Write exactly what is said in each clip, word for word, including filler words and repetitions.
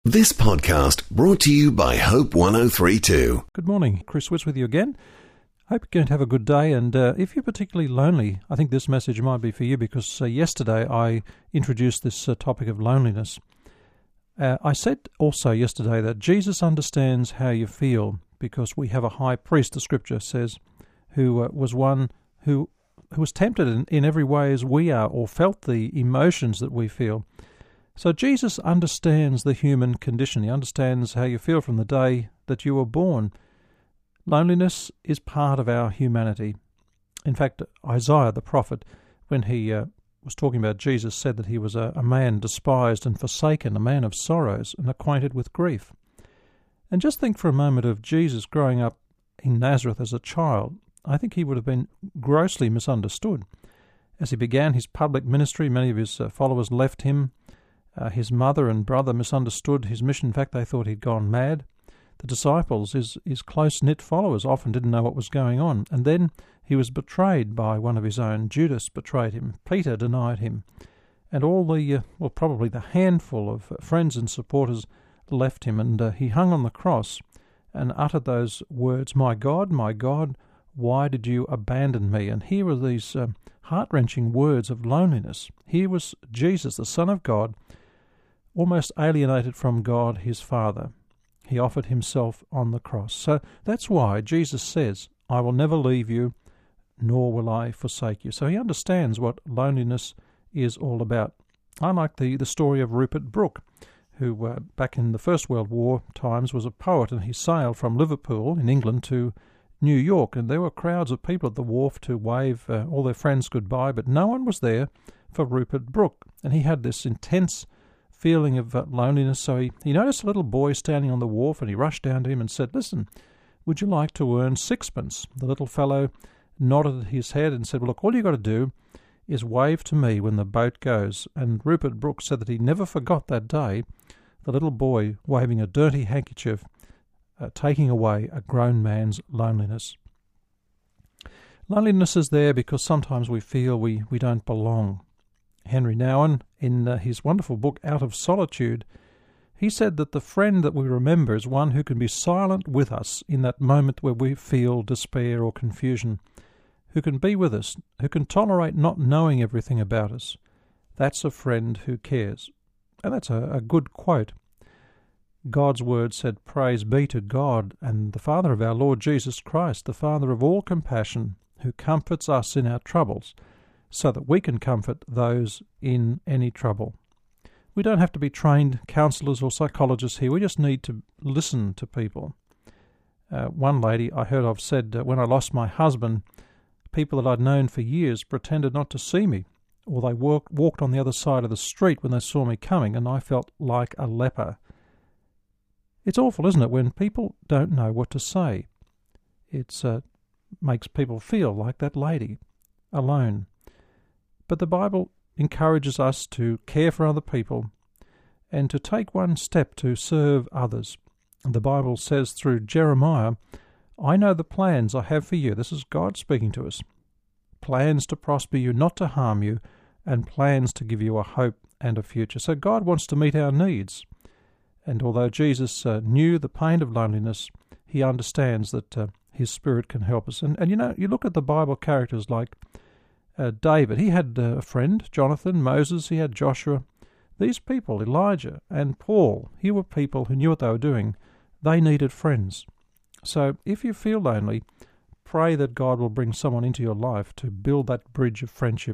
This podcast brought to you by Hope one oh three point two. Good morning, Chris Witz with you again. Hope you're going to have a good day, and uh, if you're particularly lonely, I think this message might be for you, because uh, yesterday I introduced this uh, topic of loneliness. Uh, I said also yesterday that Jesus understands how you feel, because we have a high priest, the scripture says, who uh, was one who who was tempted in, in every way as we are, or felt the emotions that we feel. So Jesus understands the human condition. He understands how you feel from the day that you were born. Loneliness is part of our humanity. In fact, Isaiah the prophet, when he uh, was talking about Jesus, said that he was a, a man despised and forsaken, a man of sorrows and acquainted with grief. And just think for a moment of Jesus growing up in Nazareth as a child. I think he would have been grossly misunderstood. As he began his public ministry, many of his uh, followers left him. Uh, his mother and brother misunderstood his mission. In fact, they thought he'd gone mad. The disciples, his, his close-knit followers, often didn't know what was going on. And then he was betrayed by one of his own. Judas betrayed him. Peter denied him. And all the, uh, well, probably the handful of friends and supporters left him. And uh, he hung on the cross and uttered those words, "My God, my God, why did you abandon me?" And here were these uh, heart-wrenching words of loneliness. Here was Jesus, the Son of God, almost alienated from God, his Father. He offered himself on the cross. So that's why Jesus says, "I will never leave you, nor will I forsake you." So he understands what loneliness is all about. I like the, the story of Rupert Brooke, who uh, back in the First World War times was a poet, and he sailed from Liverpool in England to New York, and there were crowds of people at the wharf to wave uh, all their friends goodbye, but no one was there for Rupert Brooke. And he had this intense feeling of uh, loneliness, so he, he noticed a little boy standing on the wharf, and he rushed down to him and said, "Listen, would you like to earn sixpence?" The little fellow nodded his head and said, "Well, look, all you've got to do is wave to me when the boat goes." And Rupert Brooke said that he never forgot that day, the little boy waving a dirty handkerchief, uh, taking away a grown man's loneliness. Loneliness is there because sometimes we feel we, we don't belong. Henry Nouwen, in uh, his wonderful book Out of Solitude, he said that the friend that we remember is one who can be silent with us in that moment where we feel despair or confusion, who can be with us, who can tolerate not knowing everything about us. That's a friend who cares. And that's a, a good quote. God's word said, "Praise be to God and the Father of our Lord Jesus Christ, the Father of all compassion, who comforts us in our troubles, so that we can comfort those in any trouble." We don't have to be trained counsellors or psychologists here. We just need to listen to people. Uh, one lady I heard of said, uh, when I lost my husband, people that I'd known for years pretended not to see me, or they walk, walked on the other side of the street when they saw me coming, and I felt like a leper. It's awful, isn't it, when people don't know what to say? It uh, makes people feel like that lady, alone. But the Bible encourages us to care for other people and to take one step to serve others. The Bible says through Jeremiah, "I know the plans I have for you." This is God speaking to us. "Plans to prosper you, not to harm you, and plans to give you a hope and a future." So God wants to meet our needs. And although Jesus uh, knew the pain of loneliness, he understands that uh, his Spirit can help us. And, and you know, you look at the Bible characters like uh, David. He had uh, a friend, Jonathan. Moses, he had Joshua. These people, Elijah and Paul, here were people who knew what they were doing. They needed friends. So if you feel lonely, pray that God will bring someone into your life to build that bridge of friendship.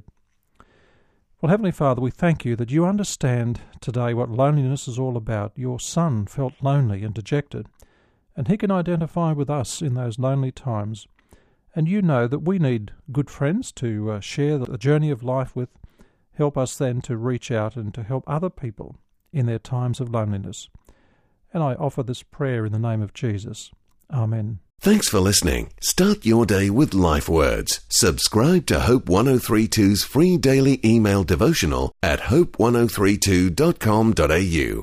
Well, Heavenly Father, we thank you that you understand today what loneliness is all about. Your Son felt lonely and dejected, and he can identify with us in those lonely times. And you know that we need good friends to uh, share the journey of life with. Help us then to reach out and to help other people in their times of loneliness. And I offer this prayer in the name of Jesus. Amen. Thanks for listening. Start your day with Life Words. Subscribe to Hope one oh three point two's free daily email devotional at hope one oh three two dot com dot a u.